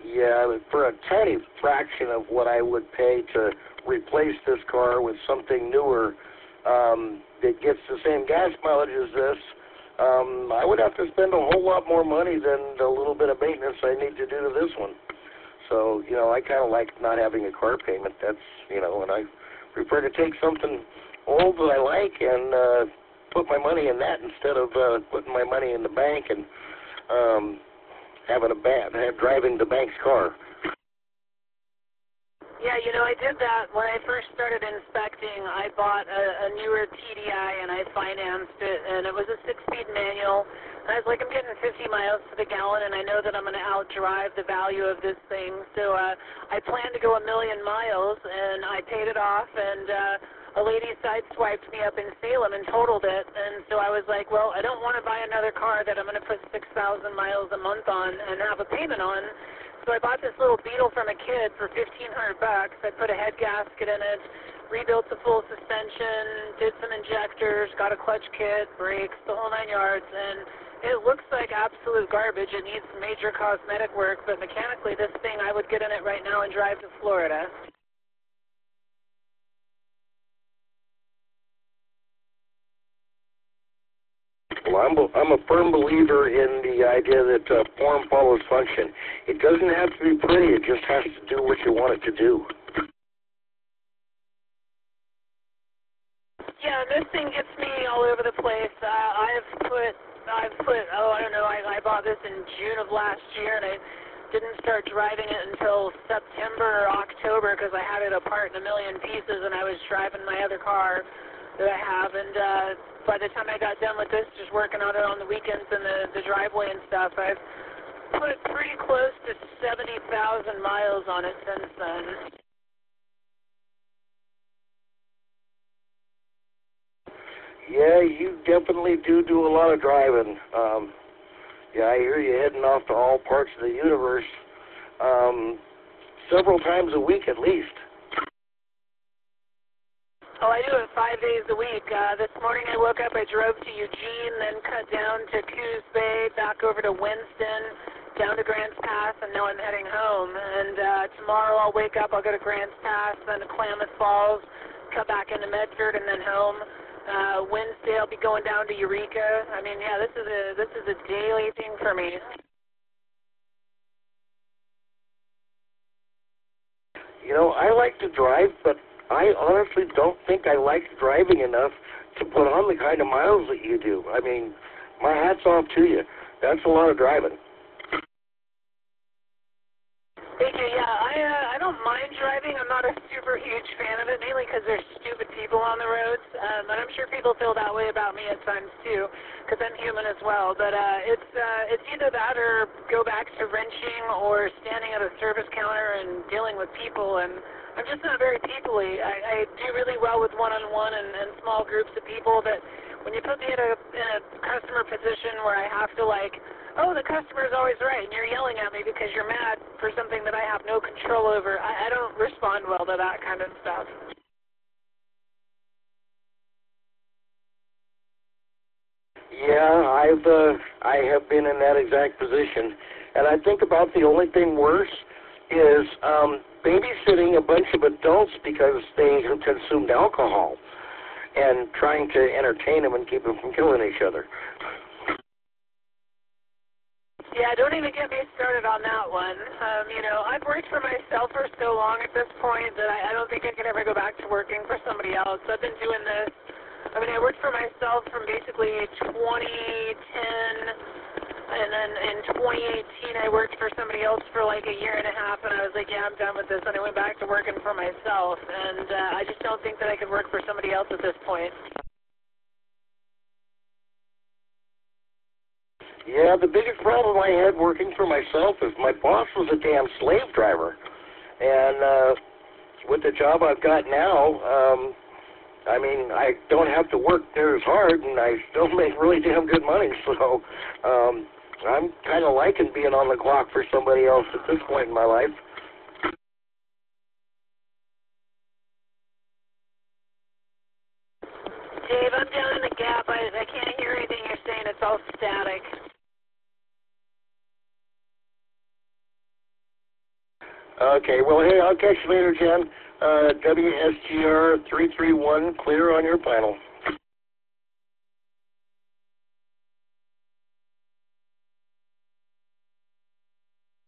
Yeah, for a tiny fraction of what I would pay to replace this car with something newer that gets the same gas mileage as this, I would have to spend a whole lot more money than the little bit of maintenance I need to do to this one. So, I kind of like not having a car payment. That's, and I prefer to take something old that I like and put my money in that instead of putting my money in the bank and driving the bank's car. Yeah, I did that when I first started inspecting. I bought a newer TDI and I financed it, and it was a 6-speed manual. And I was like, I'm getting 50 miles to the gallon, and I know that I'm going to outdrive the value of this thing. So I planned to go 1 million miles, and I paid it off, and a lady sideswiped me up in Salem and totaled it. And so I was like, well, I don't want to buy another car that I'm going to put 6,000 miles a month on and have a payment on. So I bought this little Beetle from a kid for $1,500. I put a head gasket in it, rebuilt the full suspension, did some injectors, got a clutch kit, brakes, the whole 9 yards, and it looks like absolute garbage. It needs major cosmetic work, but mechanically this thing, I would get in it right now and drive to Florida. Well, I'm a firm believer in the idea that form follows function. It doesn't have to be pretty. It just has to do what you want it to do. Yeah, this thing gets me all over the place. I've put, I don't know, I bought this in June of last year, and I didn't start driving it until September or October because I had it apart in a million pieces, and I was driving my other car that I have, and by the time I got done with this, just working on it on the weekends and the driveway and stuff, I've put pretty close to 70,000 miles on it since then. Yeah, you definitely do a lot of driving. Yeah, I hear you heading off to all parts of the universe several times a week at least. Oh, I do it 5 days a week. This morning I woke up, I drove to Eugene, then cut down to Coos Bay, back over to Winston, down to Grants Pass, and now I'm heading home. And tomorrow I'll wake up, I'll go to Grants Pass, then to Klamath Falls, cut back into Medford, and then home. Wednesday I'll be going down to Eureka. I mean, yeah, this is a daily thing for me. I like to drive, but I honestly don't think I like driving enough to put on the kind of miles that you do. I mean, my hat's off to you. That's a lot of driving. Thank you. Yeah, I don't mind driving. I'm not a super huge fan of it, mainly because there's stupid people on the roads. And I'm sure people feel that way about me at times too, because I'm human as well. But it's either that or go back to wrenching or standing at a service counter and dealing with people. And I'm just not very people-y. I do really well with one-on-one and small groups of people, but when you put me in a customer position where I have to oh, the customer's always right, and you're yelling at me because you're mad for something that I have no control over, I don't respond well to that kind of stuff. Yeah, I have been in that exact position, and I think about the only thing worse is babysitting a bunch of adults because they have consumed alcohol and trying to entertain them and keep them from killing each other. Yeah, don't even get me started on that one. I've worked for myself for so long at this point that I don't think I could ever go back to working for somebody else. I've been doing this. I mean, I worked for myself from basically 2010, and then in 2018 I worked for somebody else for like a year and a half, and I was like, yeah, I'm done with this, and I went back to working for myself, and I just don't think that I could work for somebody else at this point. Yeah, the biggest problem I had working for myself is my boss was a damn slave driver. And with the job I've got now, I mean, I don't have to work near as hard, and I still make really damn good money. So I'm kind of liking being on the clock for somebody else at this point in my life. Dave, I'm down in the gap. I can't hear anything you're saying. It's all static. Okay, well, hey, I'll catch you later, Jen. WSGR 331, clear on your panel.